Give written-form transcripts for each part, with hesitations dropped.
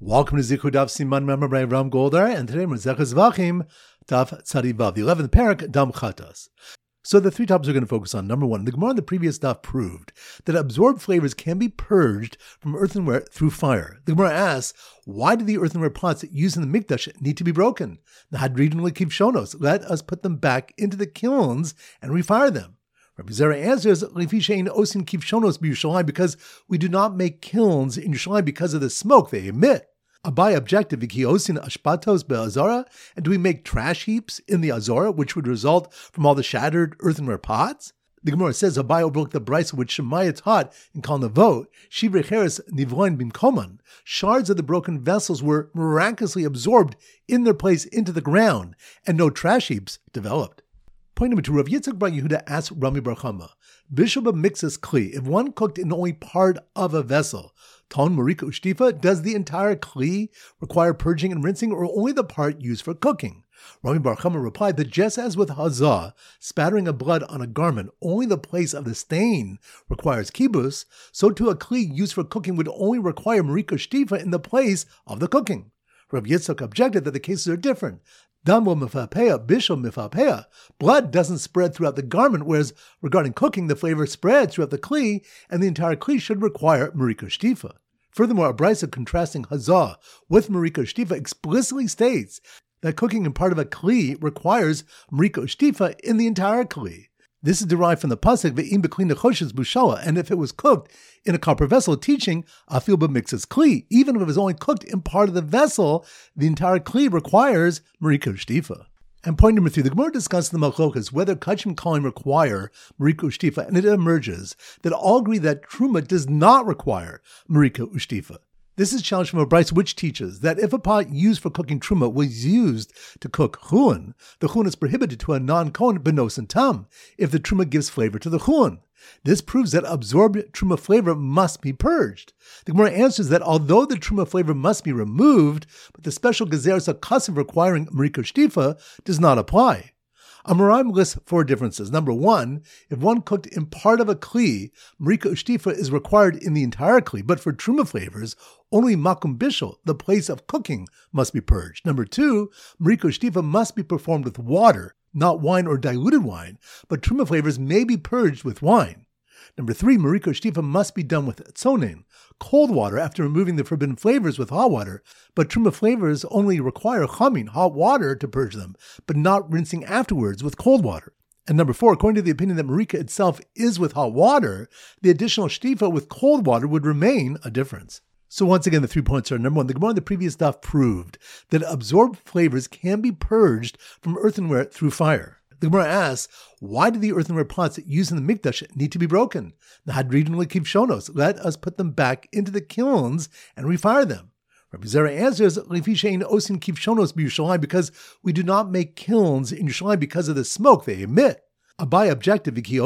Welcome to Zichud Daf Siman Member by Ram Goldar, and today we're Zechus Vachim Daf Tzadivav, the 11th parak, Dam Chatas. So the three topics we're going to focus on. Number one, the Gemara in the previous daf proved that absorbed flavors can be purged from earthenware through fire. The Gemara asks, why do the earthenware pots used in the mikdash need to be broken? Let us put them back into the kilns and refire them. Rabbi Zera answers, because we do not make kilns in Yerushalayim because of the smoke they emit. Abai objective, and do we make trash heaps in the Azora, which would result from all the shattered earthenware pots? The Gemara says, Abai broke the brisa which Shemaiah taught in Kal Navot, Shivrei Cheres Nivroin Bimkoman. Shards of the broken vessels were miraculously absorbed in their place into the ground, and no trash heaps developed. Point number two, Rav Yitzchak Bar Yehuda asked Rami Bar Chama, Bishop of Mixes Kli, if one cooked in only part of a vessel, Ton Marika Ushtifa, does the entire Kli require purging and rinsing, or only the part used for cooking? Rami Bar Chama replied that just as with Hazah, spattering of blood on a garment, only the place of the stain requires kibus, so too a Kli used for cooking would only require Marika Ushtifa in the place of the cooking. Rav Yitzchak objected that the cases are different. Damlo mifapeya, bishul mifapeya. Blood doesn't spread throughout the garment, whereas regarding cooking, the flavor spreads throughout the kli, and the entire kli should require marika shtifa. Furthermore, a brisa contrasting hazah with marika shtifa explicitly states that cooking in part of a kli requires marika shtifa in the entire kli. This is derived from the pasuk ve'im b'kli nechoshes bushala, and if it was cooked in a copper vessel, teaching afil b'mixes kli, even if it was only cooked in part of the vessel, the entire kli requires marika shtifa. And point number three, the Gemara discusses the machlokas whether kachim kalim require marika shtifa, and it emerges that all agree that truma does not require marika shtifa. This is challenged from a brisa which teaches that if a pot used for cooking truma was used to cook chulin, the chulin is prohibited to a non-kohen benos and tam if the truma gives flavor to the chulin. This proves that absorbed truma flavor must be purged. The Gemara answers that although the truma flavor must be removed, but the special gezeres hakasav requiring marika shtifa does not apply. Amoraim lists four differences. Number one, if one cooked in part of a kli, marika shtifa is required in the entire kli, but for truma flavors, only makum bishul, the place of cooking, must be purged. Number two, marika shtifa must be performed with water, not wine or diluted wine, but truma flavors may be purged with wine. Number three, marika shtifa must be done with tzonin, cold water, after removing the forbidden flavors with hot water, but truma flavors only require chamin, hot water, to purge them, but not rinsing afterwards with cold water. And number four, according to the opinion that marika itself is with hot water, the additional shtifa with cold water would remain a difference. So once again, the 3 points are: number one, the Gemara in the previous daf proved that absorbed flavors can be purged from earthenware through fire. The Gemara asks, why do the earthenware pots used in the mikdash need to be broken? Let us put them back into the kilns and refire them. Rabbi Zera answers, because we do not make kilns in Yerushalayim because of the smoke they emit. Abai objective, and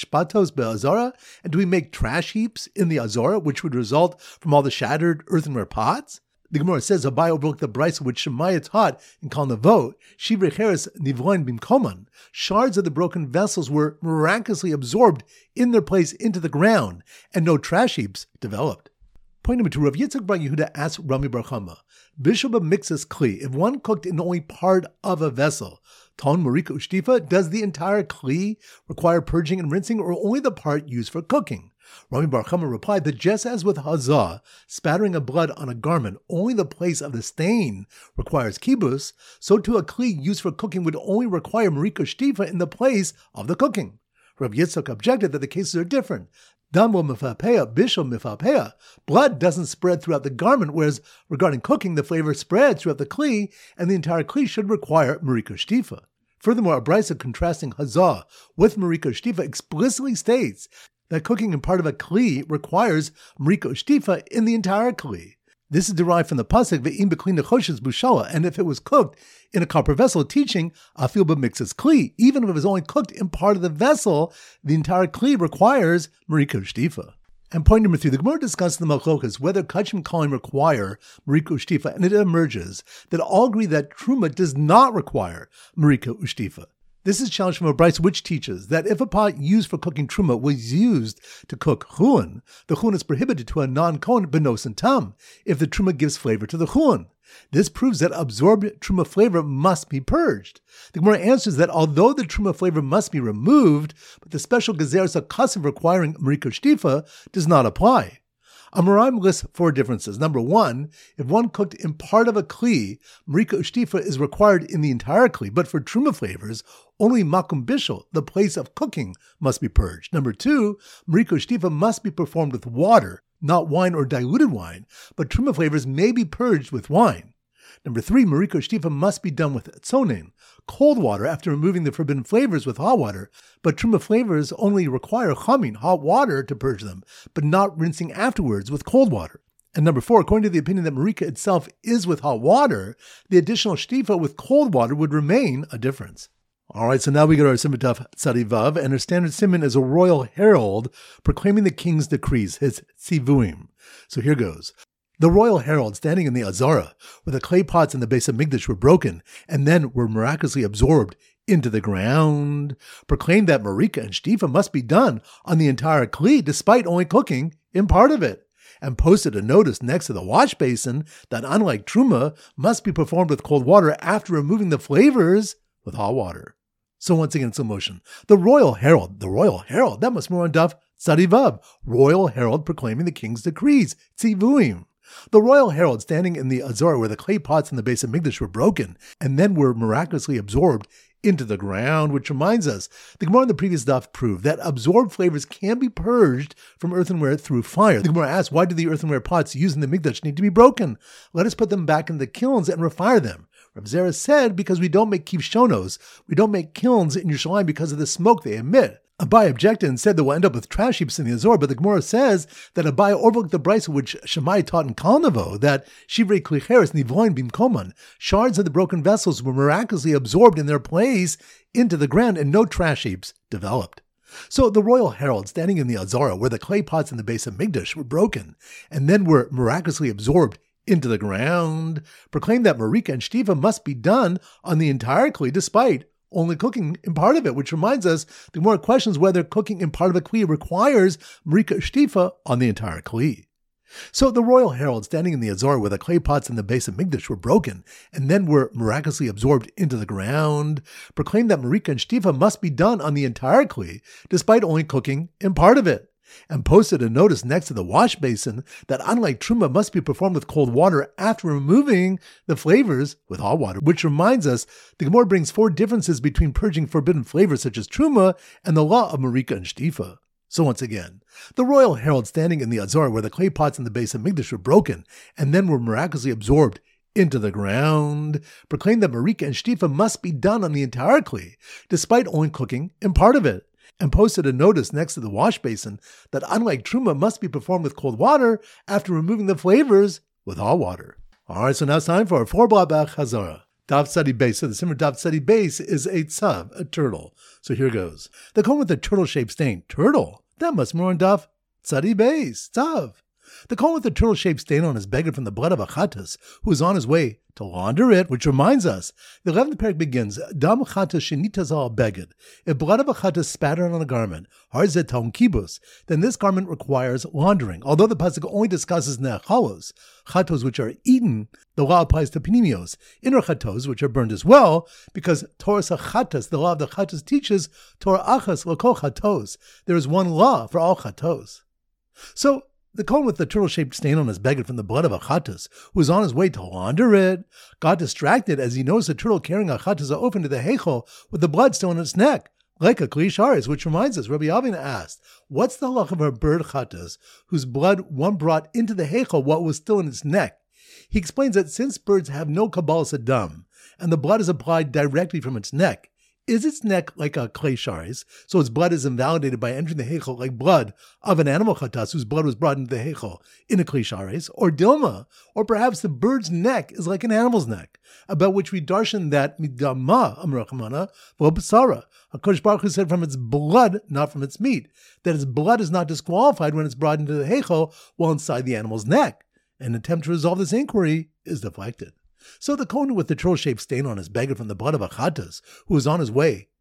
do we make trash heaps in the Azora, which would result from all the shattered earthenware pots? The Gemara says, Abai broke the brisa which Shemaiah taught in Kal Navot, Shivrei Cheres Nivroin Bimkoman. Shards of the broken vessels were miraculously absorbed in their place into the ground, and no trash heaps developed. Point number two, Rav Yitzchak Bar Yehuda asked Rami Bar Chama, Bishop of Mixes Kli, if one cooked in only part of a vessel, Ton Marika Ushtifa, does the entire Kli require purging and rinsing, or only the part used for cooking? Rami Bar Chama replied that just as with Hazah, spattering of blood on a garment, only the place of the stain requires kibus, so too a kli used for cooking would only require marika shtifa in the place of the cooking. Rav Yitzchak objected that the cases are different. Damlo mifapeya, bishul mifapeya. Blood doesn't spread throughout the garment, whereas regarding cooking, the flavor spreads throughout the kli, and the entire kli should require marika shtifa. Furthermore, a brisa contrasting Hazah with marika shtifa explicitly states that cooking in part of a kli requires marika shtifa in the entire kli. This is derived from the pasuk ve'im b'kli nechoshes bushala, and if it was cooked in a copper vessel, teaching afil b'mixes kli, even if it was only cooked in part of the vessel, the entire kli requires marika shtifa. And point number three, the Gemara discusses the machlokas whether kachim kalim require marika shtifa, and it emerges that all agree that truma does not require marika shtifa. This is challenged from a brisa which teaches that if a pot used for cooking truma was used to cook chulin, the chulin is prohibited to a non-kohen benos and tam if the truma gives flavor to the chulin. This proves that absorbed truma flavor must be purged. The Gemara answers that although the truma flavor must be removed, but the special gezeres hakassav requiring marika shtifa does not apply. Amoraim lists 4 differences. Number 1, if one cooked in part of a kli, marika ushtifa is required in the entire kli, but for truma flavors, only makum bishul, the place of cooking, must be purged. Number 2, marika ushtifa must be performed with water, not wine or diluted wine, but truma flavors may be purged with wine. Number 3, marika ushtifa must be done with tzonin, cold water after removing the forbidden flavors with hot water, but truma flavors only require chamin, hot water, to purge them, but not rinsing afterwards with cold water. And number 4, according to the opinion that marika itself is with hot water, the additional shtifa with cold water would remain a difference. All right, so now we get our Siman Tov Tzadi Vav, and our standard siman is a royal herald proclaiming the king's decrees, his tzivuim. So here goes. The royal herald standing in the Azara, where the clay pots in the base of Mikdash were broken and then were miraculously absorbed into the ground, proclaimed that marika and shtifa must be done on the entire kli despite only cooking in part of it, and posted a notice next to the wash basin that unlike truma, must be performed with cold water after removing the flavors with hot water. So once again, it's in motion. The royal herald, that must be on Daf Tzadi Vav, royal herald proclaiming the king's decrees, tzivuim. The royal herald standing in the Azor where the clay pots in the base of Mikdash were broken and then were miraculously absorbed into the ground, which reminds us, the Gemara in the previous daf proved that absorbed flavors can be purged from earthenware through fire. The Gemara asks, why do the earthenware pots used in the Mikdash need to be broken? Let us put them back in the kilns and refire them. Rav Zera said, because we don't make kivshonos, we don't make kilns in Yerushalayim because of the smoke they emit. Abai objected and said that we'll end up with trash heaps in the Azor, but the Gemara says that Abai overlooked the brisa which Shammai taught in Kalnavo, that shivrei klicheres nivoin bimkoman, shards of the broken vessels were miraculously absorbed in their place into the ground and no trash heaps developed. So the royal herald standing in the Azara where the clay pots in the base of Mikdash were broken and then were miraculously absorbed into the ground, proclaimed that marika and shtiva must be done on the entire kli despite only cooking in part of it, which reminds us the more questions whether cooking in part of a kli requires marika shtifa on the entire kli. So the royal herald standing in the Azor where the clay pots in the base of Mikdash were broken and then were miraculously absorbed into the ground, proclaimed that marika and shtifa must be done on the entire kli despite only cooking in part of it, and posted a notice next to the wash basin that unlike truma must be performed with cold water after removing the flavors with hot water, which reminds us the Gemara brings 4 differences between purging forbidden flavors such as truma and the law of marika and shtifa. So once again, the royal herald standing in the Azor where the clay pots in the base of Mikdash were broken and then were miraculously absorbed into the ground, proclaimed that marika and shtifa must be done on the entire kli despite only cooking in part of it, and posted a notice next to the wash basin that unlike truma must be performed with cold water after removing the flavors with hot water. All right, so now it's time for our 4-blot Chazara. Daf Tzadi Beis. So the Siman Daf Tzadi Beis is a tzav, a turtle. So here goes. The kohen with a turtle-shaped stain. Turtle? That must be more on Daf Tzadi Beis. Tzav. The kohen with a turtle-shaped stain on his beggar from the blood of a chatas, who is on his way to launder it, which reminds us, the 11th parak begins, Dam chatas shenitaz al beged. If blood of a chatas spattered on a garment, harzet taun kibus, then this garment requires laundering. Although the pasuk only discusses ne'achalos, chatos which are eaten, the law applies to pinimios, inner chatos which are burned as well, because Torah chatas, the law of the chatas teaches, Torah achas l'kol chatos. There is one law for all chatos. So, the kohen with the turtle-shaped stain on his beggar from the blood of a chatas, who was on his way to launder it, got distracted as he noticed a turtle carrying a chatas open to the heichal with the blood still in its neck, like a kli sharis, which reminds us, Rabbi Avin asked, what's the halach of a bird chatas, whose blood one brought into the heichal while it was still in its neck? He explains that since birds have no kabbalas adam, and the blood is applied directly from its neck, is its neck like a kli sharis, so its blood is invalidated by entering the heichal like blood of an animal chatas whose blood was brought into the heichal in a kli sharis, or dilma, or perhaps the bird's neck is like an animal's neck, about which we darshan that midama amrachamana v'basara. HaKadosh Baruch Hu said from its blood, not from its meat, that its blood is not disqualified when it's brought into the heichal while inside the animal's neck. An attempt to resolve this inquiry is deflected. So the kohen with the turtle-shaped stain on his beggar from the blood of a chatas, who was on his way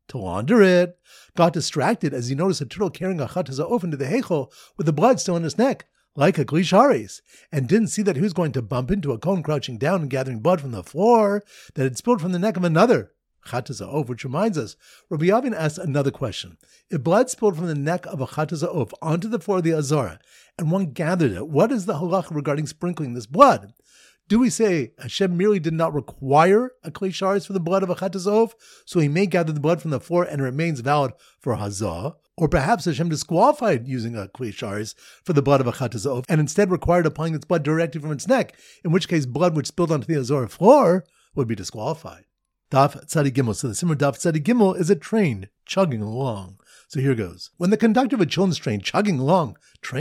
to launder it, got distracted as he noticed a turtle carrying a chataz ha'of into the heichal with the blood still in his neck, like a kli sharis, and didn't see that he was going to bump into a kohen crouching down and gathering blood from the floor that had spilled from the neck of another chataz ha'of, which reminds us, Rabbi Yavin asked another question. If blood spilled from the neck of a chataz ha'of onto the floor of the Azara, and one gathered it, what is the halacha regarding sprinkling this blood? Do we say Hashem merely did not require a kli sharis for the blood of a chataz ha'of, so he may gather the blood from the floor and it remains valid for hazah? Or perhaps Hashem disqualified using a kli sharis for the blood of a chataz ha'of and instead required applying its blood directly from its neck, in which case blood which spilled onto the Azara floor would be disqualified. Daf Tzadi Gimel. So the Simmer Daf Tzadi Gimel is a train chugging along. So here goes. When the conductor of a children's train chugging along,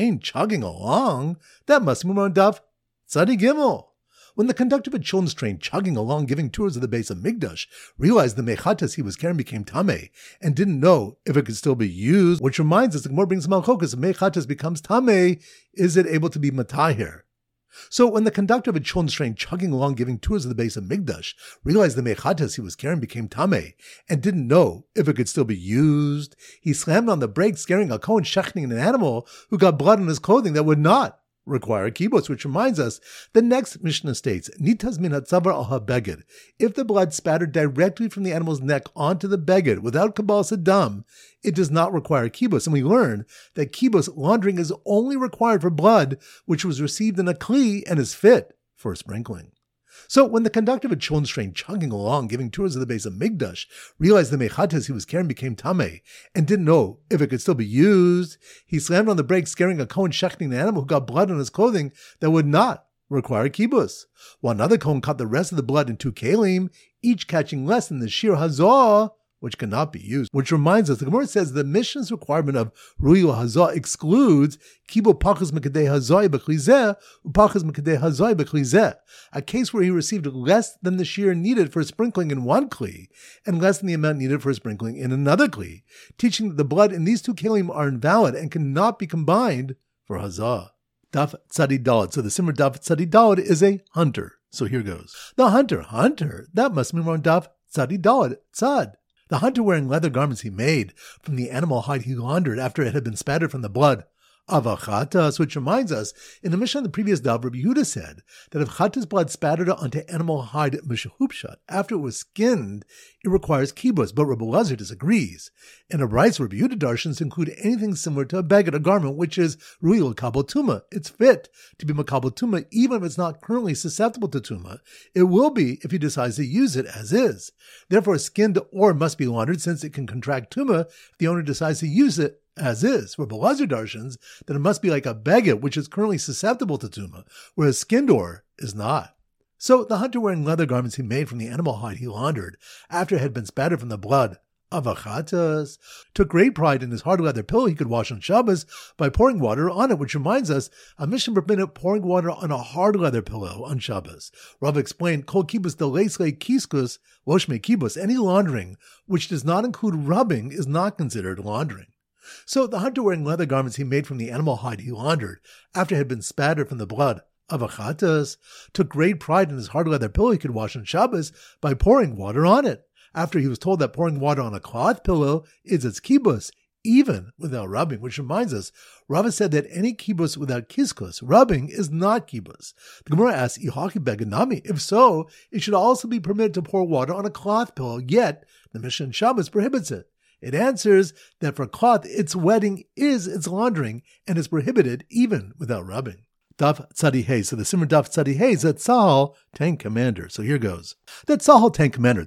that must be on Daf Tzadi Gimel. When the conductor of a children's train chugging along giving tours of the base of Migdash realized the mechatas he was carrying became tameh and didn't know if it could still be used, which reminds us the Gemara brings malchokas, if mechatas becomes tameh, is it able to be matahir? So when the conductor of a children's train chugging along giving tours of the base of Migdash realized the mechatas he was carrying became tameh and didn't know if it could still be used, he slammed on the brakes, scaring a kohen shechting an animal who got blood on his clothing that would not require a kibbutz, which reminds us, the next Mishnah states, Nitas min hatzavar al ha-beged. If the blood spattered directly from the animal's neck onto the beged without kabbalas hadam, it does not require a kibbutz. And we learn that kibbutz laundering is only required for blood which was received in a kli and is fit for sprinkling. So when the conductor of a children's train chugging along giving tours of the base of Migdash realized the mechatas he was carrying became tameh and didn't know if it could still be used, he slammed on the brakes, scaring a kohen shechting an animal who got blood on his clothing that would not require kibbutz. While another kohen caught the rest of the blood in two kalim, each catching less than the shir hazah, which cannot be used. Which reminds us, the Gemara says the Mishnah's requirement of ru'il hazah excludes kibo pachas mekadei hazai b'klizeh upachas mekadei hazai b'klizeh, a case where he received less than the shear needed for sprinkling in one kli and less than the amount needed for sprinkling in another kli, teaching that the blood in these two kelim are invalid and cannot be combined for hazah. Daf Tzadi Daled. So the Simmer Daf Tzadi Daled is a hunter. So here goes. The hunter, that must be on Daf Tzadi Daled, Tzad. The hunter wearing leather garments he made from the animal hide he laundered after it had been spattered from the blood of a chatas, which reminds us, in the Mishnah of the previous Daf, Rabbi Yehuda said that if chatas blood spattered onto animal hide mishahupshat after it was skinned, it requires kibbutz, but Rabbi Elazar disagrees. In a Bryce, Rabbi Yehuda darshans include anything similar to a beged, a garment, which is ru'il kabel tuma. It's fit to be makabel tuma, even if it's not currently susceptible to tuma. It will be if he decides to use it as is. Therefore, skinned or must be laundered, since it can contract tuma if the owner decides to use it as is. Rabbi Elazar darshans that it must be like a beged, which is currently susceptible to tuma, whereas skinned or is not. So the hunter wearing leather garments he made from the animal hide he laundered after it had been spattered from the blood of a chatas took great pride in his hard leather pillow he could wash on Shabbos by pouring water on it, which reminds us, a Mishnah permitted pouring water on a hard leather pillow on Shabbos. Rav explained, Kol kibbutz deleisle kiskus loshme kibbutz, any laundering which does not include rubbing is not considered laundering. So the hunter wearing leather garments he made from the animal hide he laundered after it had been spattered from the blood of a chatas took great pride in his hard leather pillow he could wash on Shabbos by pouring water on it, after he was told that pouring water on a cloth pillow is its kibbutz, even without rubbing, which reminds us, Rava said that any kibbutz without kiskus, rubbing, is not kibbutz. The Gemara asks, Ihaki beganami? If so, it should also be permitted to pour water on a cloth pillow, yet the Mishnah Shabbos prohibits it. It answers that for cloth, its wetting is its laundering, and is prohibited even without rubbing. Daf Tzadi Hey. So the Simmer Daf Tzadi Hey is that Tzahal, tank commander. So here goes. That Tzahal tank commander,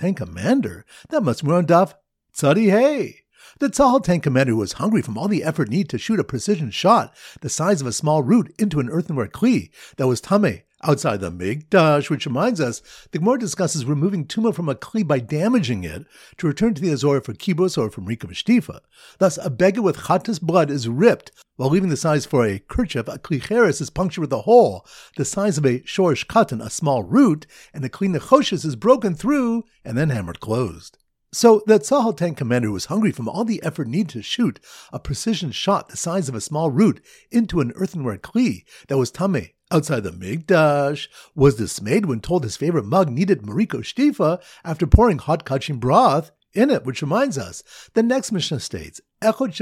that must be on Daf Tzadi Hey. The Tzahal tank commander was hungry from all the effort needed to shoot a precision shot the size of a small root into an earthenware kli that was tameh outside the Migdash, which reminds us, the Gemara discusses removing tumah from a kli by damaging it to return to the Azorah for kibbutz or from rika v'shtifa. Thus, a beged with chatas blood is ripped, while leaving the size for a kerchief. A kli cheres is punctured with a hole the size of a shorish katan, a small root, and a kli nechoshes is broken through and then hammered closed. So the Tzahal tank commander, who was hungry from all the effort needed to shoot a precision shot the size of a small root into an earthenware kli that was tameh outside the Migdash, was dismayed when told his favorite mug needed mariko shtifa after pouring hot kachim broth in it, which reminds us, the next Mishnah states, whether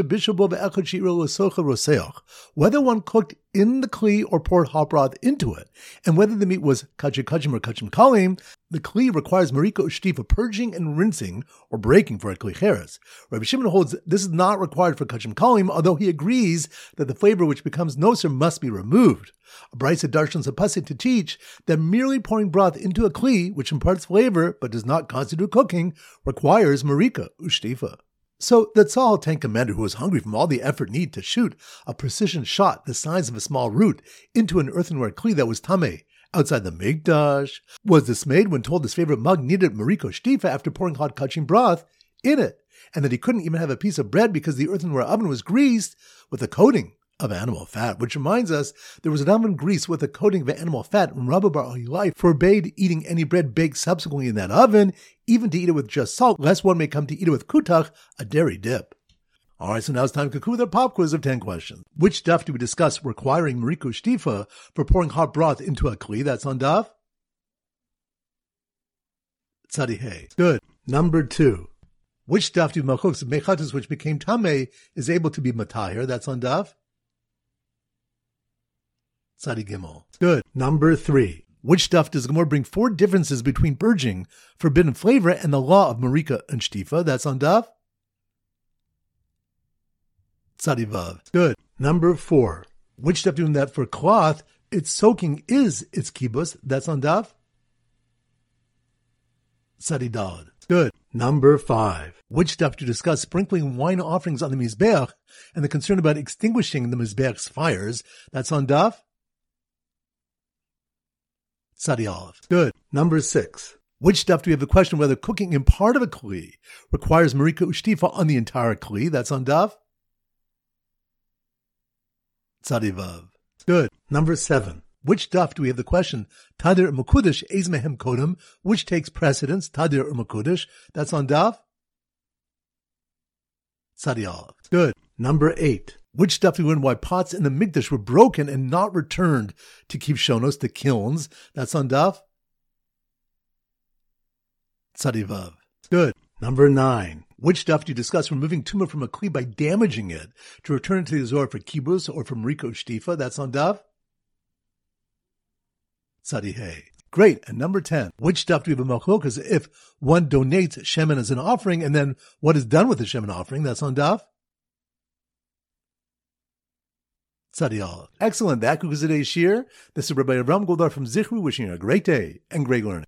one cooked in the kli or poured hot broth into it, and whether the meat was kachim kachim or kachim kalim, the kli requires marika ushtifa purging and rinsing or breaking for a kli cheres. Rabbi Shimon holds this is not required for kachim kalim, although he agrees that the flavor which becomes noser must be removed. A brisa darshans a pasuk to teach that merely pouring broth into a kli, which imparts flavor but does not constitute cooking, requires marika ushtifa. So the Tzahal tank commander, who was hungry from all the effort needed to shoot a precision shot the size of a small root into an earthenware kli that was tameh outside the mikdash, was dismayed when told his favorite mug needed mariko shtifa after pouring hot kachim broth in it, and that he couldn't even have a piece of bread because the earthenware oven was greased with a coating of animal fat, which reminds us there was an oven grease with a coating of animal fat, and Rabbi Bar Ilai forbade eating any bread baked subsequently in that oven, even to eat it with just salt, lest one may come to eat it with kutach, a dairy dip. Alright, so now it's time to conclude our pop quiz of 10 questions. Which daf do we discuss requiring mariko shtifa for pouring hot broth into a kli? That's on daf Tzadi Hey. Good. Number 2. Which daf do malchus mechatus which became tameh is able to be matahir? That's on daf Tzadi Gimel. Good. Number 3. Which daf does Gemara bring 4 differences between purging, forbidden flavor, and the law of marika and shtifa? That's on daf Tzadi Vav. Good. Number 4. Which daf doing that for cloth, its soaking is its kibus? That's on daf Tzadi Daled. Good. Number 5. Which daf to discuss sprinkling wine offerings on the mizbeach and the concern about extinguishing the mizbeach's fires? That's on daf Tzadi Aleph. Good. Number 6. Which daf do we have the question whether cooking in part of a kli requires marika ushtifa on the entire kli? That's on daf Tzadi Vav. Good. Number 7. Which daf do we have the question Tadir Makudish Ez Mehem Kodem, which takes precedence, Tadir or Makudish? That's on daf Tzadi Aleph. Good. Number 8. Which daf do we learn why pots in the mikdash were broken and not returned to keep shonos, the kilns? That's on daf Tzadi Vav. Good. Number 9. Which daf do you discuss removing tumah from a kli by damaging it to return it to the Zohar for kibus or from Riko Shtifa? That's on daf Tzadi Hey. Great. And number 10. Which daf do we have a machlokas if one donates shemen as an offering and then what is done with the shemen offering? That's on daf Tzadi Aleph. Excellent. That concludes today's shir. This is Rabbi Avram Goldar from Zichru wishing you a great day and great learning.